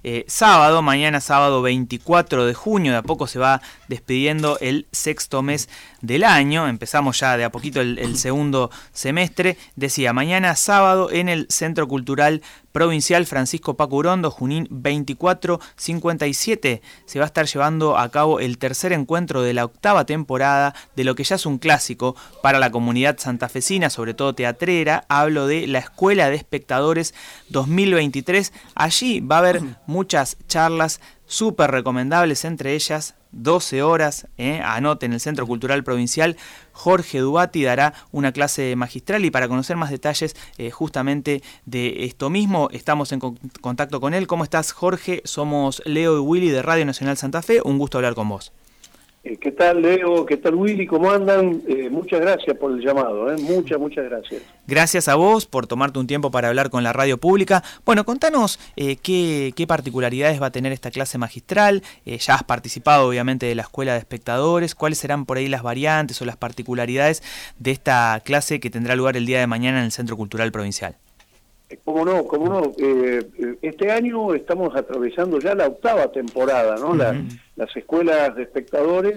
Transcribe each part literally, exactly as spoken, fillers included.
eh, sábado, mañana sábado veinticuatro de junio, de a poco se va despidiendo el sexto mes del año, empezamos ya de a poquito el, el segundo semestre. Decía, mañana sábado en el Centro Cultural Provincial Francisco Paco Urondo, Junín veinticuatro cincuenta y siete, se va a estar llevando a cabo el tercer encuentro de la octava temporada de lo que ya es un clásico para la comunidad santafesina, sobre todo teatrera. Hablo de la Escuela de Espectadores dos mil veintitrés. Allí va a haber muchas charlas súper recomendables, entre ellas doce horas, eh, anoten, el Centro Cultural Provincial. Jorge Dubati dará una clase magistral, y para conocer más detalles eh, justamente de esto mismo, estamos en con- contacto con él. ¿Cómo estás, Jorge? Somos Leo y Willy de Radio Nacional Santa Fe, un gusto hablar con vos. Eh, ¿Qué tal, Leo? ¿Qué tal, Willy? ¿Cómo andan? Eh, muchas gracias por el llamado, ¿eh? Muchas, muchas gracias. Gracias a vos por tomarte un tiempo para hablar con la radio pública. Bueno, contanos eh, qué, qué particularidades va a tener esta clase magistral. Eh, ya has participado, obviamente, de la Escuela de Espectadores. ¿Cuáles serán por ahí las variantes o las particularidades de esta clase que tendrá lugar el día de mañana en el Centro Cultural Provincial? Cómo no, cómo no. Eh, este año estamos atravesando ya la octava temporada, ¿no? La, uh-huh. Las escuelas de espectadores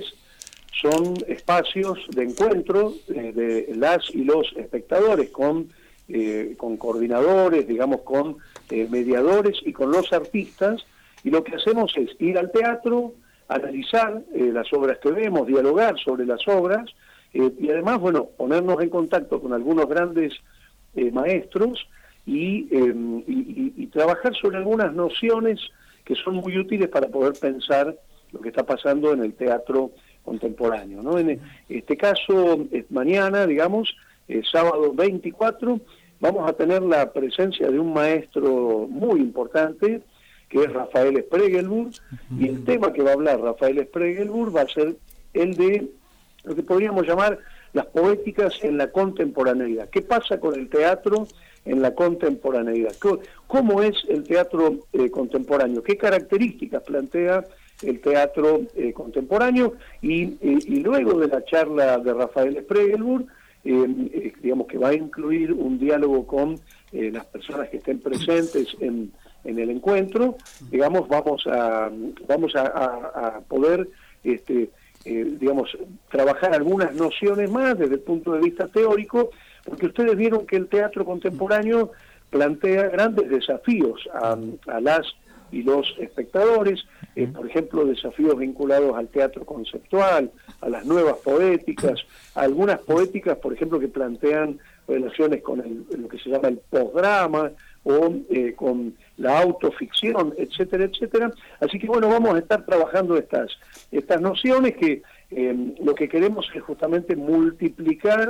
son espacios de encuentro eh, de las y los espectadores con, eh, con coordinadores, digamos, con eh, mediadores y con los artistas. Y lo que hacemos es ir al teatro, analizar eh, las obras que vemos, dialogar sobre las obras eh, y además, bueno, ponernos en contacto con algunos grandes eh, maestros. Y, eh, y, y trabajar sobre algunas nociones que son muy útiles para poder pensar lo que está pasando en el teatro contemporáneo, ¿no? En este caso, mañana, digamos, eh, sábado veinticuatro, vamos a tener la presencia de un maestro muy importante, que es Rafael Spregelburg, y el tema que va a hablar Rafael Spregelburg va a ser el de lo que podríamos llamar las poéticas en la contemporaneidad. ¿Qué pasa con el teatro en la contemporaneidad? ¿Cómo es el teatro eh, contemporáneo? ¿Qué características plantea el teatro eh, contemporáneo? Y, eh, y luego de la charla de Rafael Spregelburg, eh, eh, digamos que va a incluir un diálogo con eh, las personas que estén presentes en, en el encuentro, digamos, vamos a, vamos a, a, a poder este, eh, digamos, trabajar algunas nociones más desde el punto de vista teórico, porque ustedes vieron que el teatro contemporáneo plantea grandes desafíos a, a las y los espectadores, eh, por ejemplo, desafíos vinculados al teatro conceptual, a las nuevas poéticas, a algunas poéticas, por ejemplo, que plantean relaciones con el, lo que se llama el postdrama, o eh, con la autoficción, etcétera, etcétera. Así que, bueno, vamos a estar trabajando estas, estas nociones que eh, lo que queremos es justamente multiplicar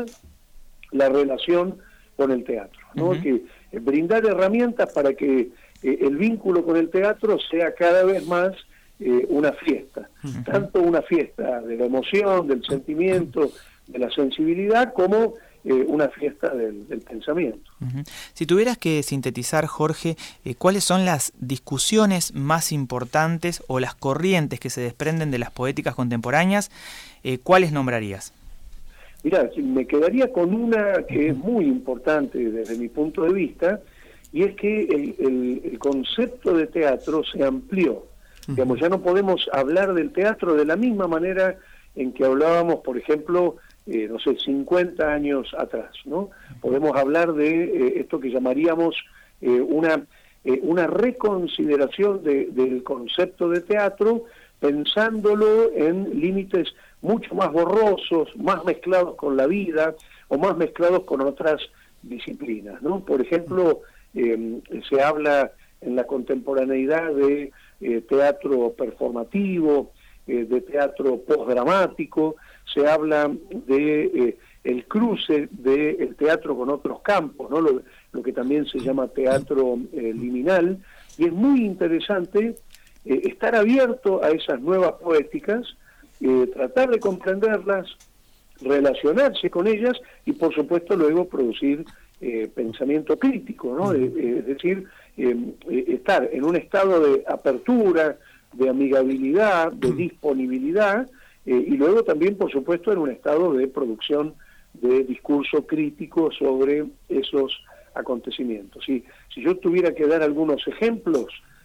la relación con el teatro, ¿no? Uh-huh. Que eh, brindar herramientas para que eh, el vínculo con el teatro sea cada vez más eh, una fiesta, uh-huh. Tanto una fiesta de la emoción, del sentimiento, de la sensibilidad, como eh, una fiesta del, del pensamiento. Uh-huh. Si tuvieras que sintetizar, Jorge, eh, ¿cuáles son las discusiones más importantes o las corrientes que se desprenden de las poéticas contemporáneas? Eh, ¿Cuáles nombrarías? Mirá, me quedaría con una que es muy importante desde mi punto de vista, y es que el, el, el concepto de teatro se amplió. Uh-huh. Digamos, ya no podemos hablar del teatro de la misma manera en que hablábamos, por ejemplo, eh, no sé, cincuenta años atrás, ¿no? Podemos hablar de eh, esto que llamaríamos eh, una, eh, una reconsideración de, del concepto de teatro, pensándolo en límites mucho más borrosos, más mezclados con la vida o más mezclados con otras disciplinas, ¿no? Por ejemplo, eh, se habla en la contemporaneidad de eh, teatro performativo, eh, de teatro postdramático, se habla de eh, el cruce del teatro con otros campos, ¿no? Lo, lo que también se llama teatro eh, liminal, y es muy interesante eh, estar abierto a esas nuevas poéticas, Eh, tratar de comprenderlas, relacionarse con ellas y, por supuesto, luego producir eh, pensamiento crítico, ¿no? Eh, eh, es decir, eh, eh, estar en un estado de apertura, de amigabilidad, de disponibilidad, eh, y luego también, por supuesto, en un estado de producción de discurso crítico sobre esos acontecimientos. Si, si yo tuviera que dar algunos ejemplos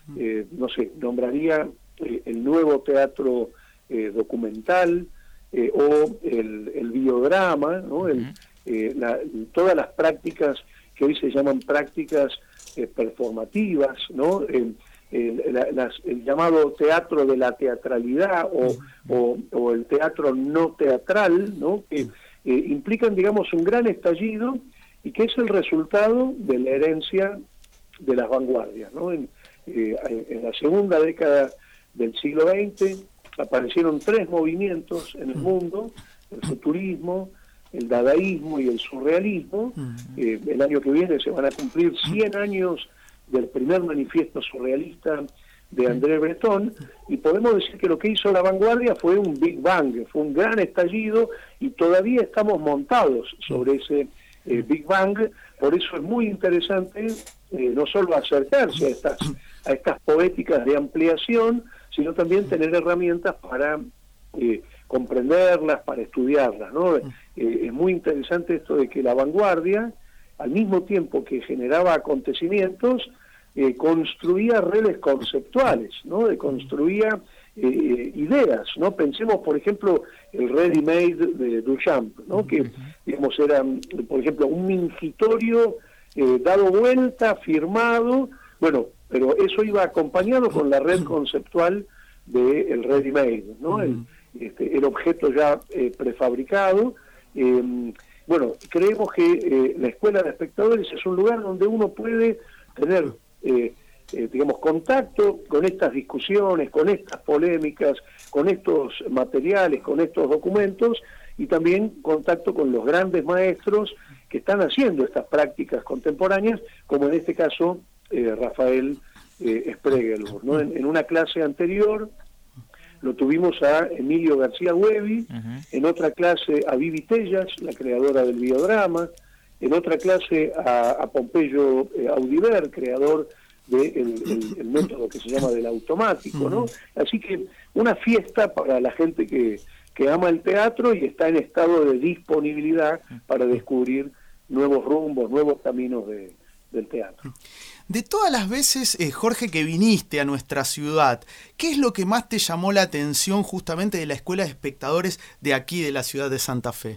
eh, no sé, nombraría eh, el nuevo teatro eh, documental eh, o el, el biodrama, ¿no? el, eh, la, todas las prácticas que hoy se llaman prácticas eh, performativas, ¿no? El, el, la, las, el llamado teatro de la teatralidad o, o, o el teatro no teatral, ¿no? Que eh, implican, digamos, un gran estallido y que es el resultado de la herencia de las vanguardias, ¿no? En, eh, en la segunda década del siglo veinte aparecieron tres movimientos en el mundo: el futurismo, el dadaísmo y el surrealismo. Eh, el año que viene se van a cumplir cien años del primer manifiesto surrealista de André Breton, y podemos decir que lo que hizo la vanguardia fue un Big Bang, fue un gran estallido, y todavía estamos montados sobre ese eh, Big Bang. Por eso es muy interesante eh, no solo acercarse a estas, a estas poéticas de ampliación, sino también tener herramientas para eh, comprenderlas, para estudiarlas, ¿no? Eh, es muy interesante esto de que la vanguardia, al mismo tiempo que generaba acontecimientos, eh, construía redes conceptuales, ¿no? De construía eh, ideas, ¿no? Pensemos, por ejemplo, el ready-made de Duchamp, ¿no? Que, digamos, era, por ejemplo, un mingitorio eh, dado vuelta, firmado, bueno, pero eso iba acompañado con la red conceptual del ready-made, ¿no? El, este, el objeto ya eh, prefabricado. Eh, bueno, creemos que eh, la Escuela de Espectadores es un lugar donde uno puede tener, eh, eh, digamos, contacto con estas discusiones, con estas polémicas, con estos materiales, con estos documentos, y también contacto con los grandes maestros que están haciendo estas prácticas contemporáneas, como en este caso eh, Rafael eh, Spregelburg, ¿no? En, en una clase anterior lo tuvimos a Emilio García Huevi, uh-huh. En otra clase a Vivi Tellas, la creadora del biodrama, en otra clase a, a Pompeyo eh, Audiver, creador del de el, el método que se llama del automático, ¿no? Así que una fiesta para la gente que, que ama el teatro y está en estado de disponibilidad para descubrir nuevos rumbos, nuevos caminos de, del teatro. De todas las veces, eh, Jorge, que viniste a nuestra ciudad, ¿qué es lo que más te llamó la atención justamente de la Escuela de Espectadores de aquí, de la ciudad de Santa Fe?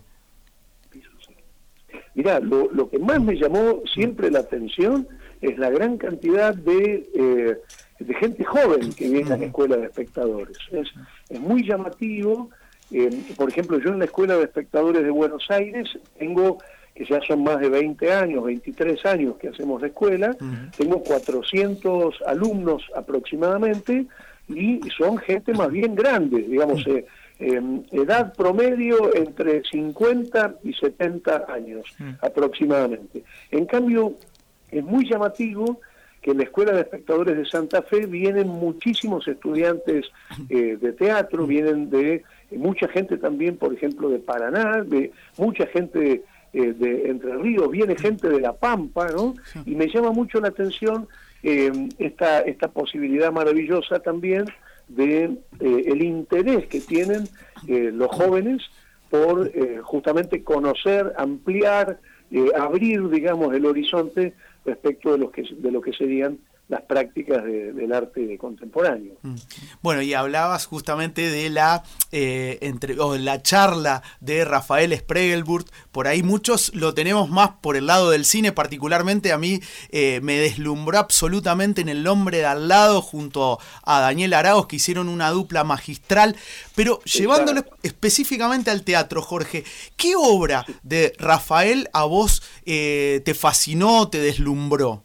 Mirá, lo, lo que más me llamó siempre la atención es la gran cantidad de, eh, de gente joven que viene a la Escuela de Espectadores. Es, es muy llamativo. Eh, por ejemplo, yo en la Escuela de Espectadores de Buenos Aires tengo, que ya son más de veinte años, veintitrés años que hacemos la escuela, uh-huh. Tengo cuatrocientos alumnos aproximadamente, y son gente más bien grande, digamos, eh, eh, edad promedio entre cincuenta y setenta años uh-huh. aproximadamente. En cambio, es muy llamativo que en la Escuela de Espectadores de Santa Fe vienen muchísimos estudiantes eh, de teatro, vienen de eh, mucha gente también, por ejemplo, de Paraná, de mucha gente de, eh, de Entre Ríos, viene gente de La Pampa, ¿no? Y me llama mucho la atención eh, esta, esta posibilidad maravillosa también de eh, el interés que tienen eh, los jóvenes por eh, justamente conocer, ampliar, eh, abrir, digamos, el horizonte respecto de lo que de lo que serían las prácticas de, del arte contemporáneo. Bueno, y hablabas justamente de la eh, entre o la charla de Rafael Spregelburg. Por ahí muchos lo tenemos más por el lado del cine, particularmente a mí eh, me deslumbró absolutamente en El hombre de al lado junto a Daniel Araoz, que hicieron una dupla magistral. Pero sí, llevándolo claro. específicamente al teatro, Jorge, ¿qué obra de Rafael a vos eh, te fascinó, te deslumbró?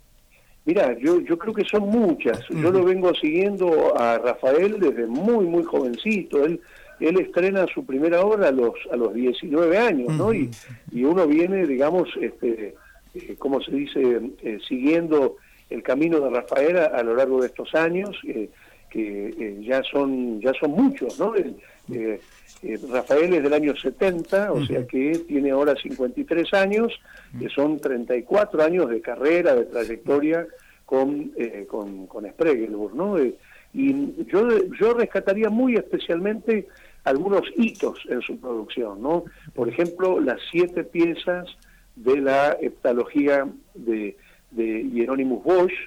Mirá, yo, yo creo que son muchas. Yo lo vengo siguiendo a Rafael desde muy, muy jovencito. Él él estrena su primera obra a los a los diecinueve años, ¿no? Y, y uno viene, digamos, este, eh, como se dice, eh, siguiendo el camino de Rafael a, a lo largo de estos años, eh, que eh, ya son ya son muchos, ¿no? Eh, eh, eh, Rafael es del año setenta, o sea que tiene ahora cincuenta y tres años, que son treinta y cuatro años de carrera, de trayectoria con eh, con, con Spregelburg, ¿no? Eh, y yo yo rescataría muy especialmente algunos hitos en su producción, ¿no? Por ejemplo, las siete piezas de la heptalogía de, de Hieronymus Bosch, uh-huh.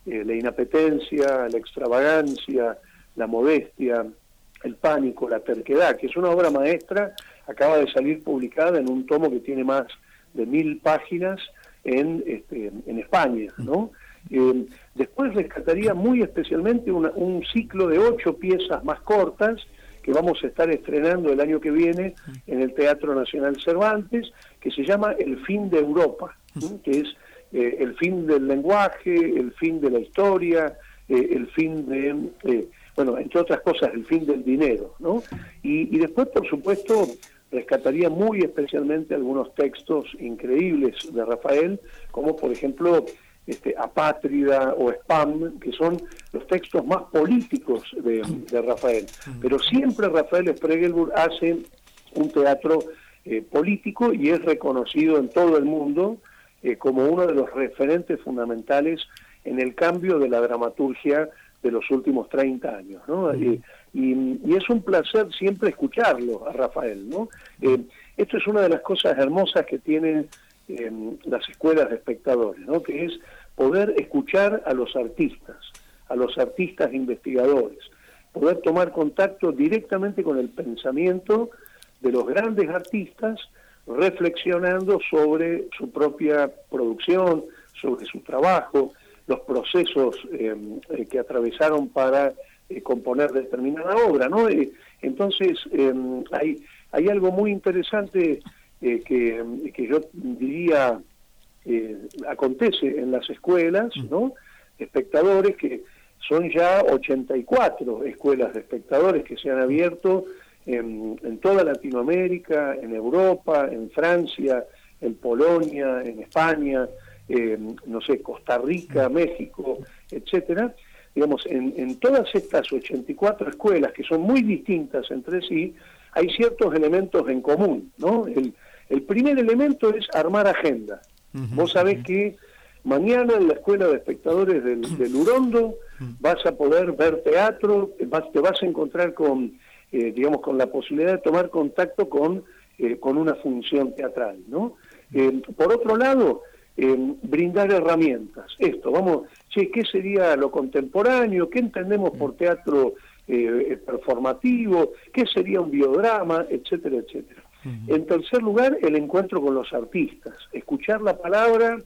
eh, la inapetencia, la extravagancia, la modestia, el pánico, la terquedad, que es una obra maestra, acaba de salir publicada en un tomo que tiene más de mil páginas en, este, en España, ¿no? Eh, después rescataría muy especialmente una, un ciclo de ocho piezas más cortas que vamos a estar estrenando el año que viene en el Teatro Nacional Cervantes, que se llama El fin de Europa, ¿sí? Que es eh, el fin del lenguaje, el fin de la historia, eh, el fin de, eh, bueno, entre otras cosas, el fin del dinero, ¿no? Y, y después, por supuesto, rescataría muy especialmente algunos textos increíbles de Rafael, como por ejemplo este, Apátrida o Spam, que son los textos más políticos de, de Rafael. Pero siempre Rafael Spregelburg hace un teatro eh, político y es reconocido en todo el mundo eh, como uno de los referentes fundamentales en el cambio de la dramaturgia de los últimos treinta años, ¿no? Eh, y, y es un placer siempre escucharlo a Rafael, ¿no? Eh, esto es una de las cosas hermosas que tienen eh, las escuelas de espectadores, ¿no? Que es poder escuchar a los artistas, a los artistas investigadores, poder tomar contacto directamente con el pensamiento de los grandes artistas, reflexionando sobre su propia producción, sobre su trabajo, los procesos eh, eh, que atravesaron para eh, componer determinada obra, ¿no? Eh, entonces, eh, hay, hay algo muy interesante eh, que, que yo diría eh, acontece en las escuelas, ¿no? Espectadores, que son ya ochenta y cuatro escuelas de espectadores que se han abierto en, en toda Latinoamérica, en Europa, en Francia, en Polonia, en España, Eh, no sé, Costa Rica, México, etcétera. Digamos, en, en todas estas ochenta y cuatro escuelas, que son muy distintas entre sí, hay ciertos elementos en común, ¿no? El, el primer elemento es armar agenda. Uh-huh. Vos sabés que mañana en la Escuela de Espectadores del, del Urondo vas a poder ver teatro, vas, te vas a encontrar con, eh, digamos, con la posibilidad de tomar contacto con, eh, con una función teatral, ¿no? Eh, por otro lado, Eh, brindar herramientas. Esto, vamos, che, ¿qué sería lo contemporáneo? ¿Qué entendemos por teatro eh, performativo? ¿Qué sería un biodrama? Etcétera, etcétera. Uh-huh. En tercer lugar, el encuentro con los artistas. Escuchar la palabra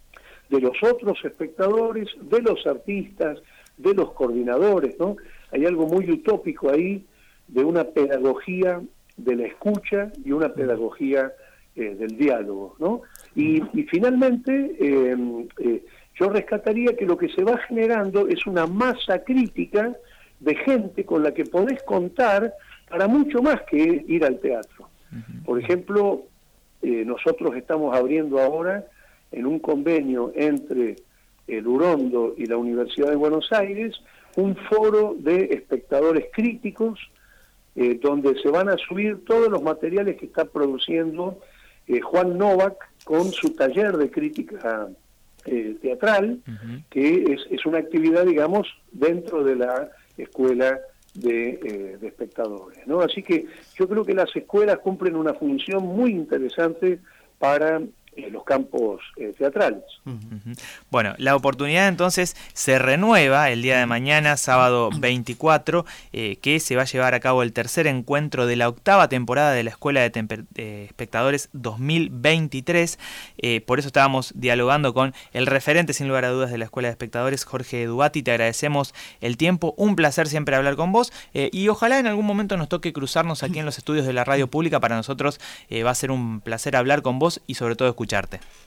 de los otros espectadores, de los artistas, de los coordinadores, ¿no? Hay algo muy utópico ahí de una pedagogía de la escucha y una pedagogía eh, del diálogo, ¿no? Y, y finalmente, eh, eh, yo rescataría que lo que se va generando es una masa crítica de gente con la que podés contar para mucho más que ir al teatro. Por ejemplo, eh, nosotros estamos abriendo ahora en un convenio entre el Urondo y la Universidad de Buenos Aires un foro de espectadores críticos eh, donde se van a subir todos los materiales que está produciendo eh, Juan Novak con su taller de crítica eh, teatral, uh-huh. que es, es una actividad, digamos, dentro de la escuela de, eh, de espectadores, ¿no? Así que yo creo que las escuelas cumplen una función muy interesante para eh, los campos eh, teatrales. Uh-huh. Bueno, la oportunidad entonces se renueva el día de mañana, sábado veinticuatro, eh, que se va a llevar a cabo el tercer encuentro de la octava temporada de la Escuela de, Temper- de Espectadores dos mil veintitrés. Eh, por eso estábamos dialogando con el referente, sin lugar a dudas, de la Escuela de Espectadores, Jorge Dubati. Te agradecemos el tiempo, un placer siempre hablar con vos, eh, y ojalá en algún momento nos toque cruzarnos aquí en los estudios de la radio pública. Para nosotros eh, va a ser un placer hablar con vos y sobre todo escucharte.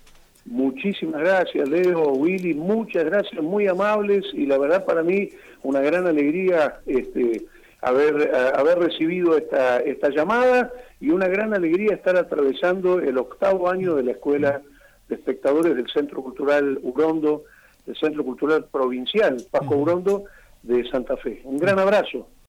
Muchísimas gracias, Leo, Willy, muchas gracias, muy amables, y la verdad para mí una gran alegría este, haber, haber recibido esta, esta llamada, y una gran alegría estar atravesando el octavo año de la Escuela de Espectadores del Centro Cultural Urondo, del Centro Cultural Provincial Pasco Urondo de Santa Fe. Un gran abrazo.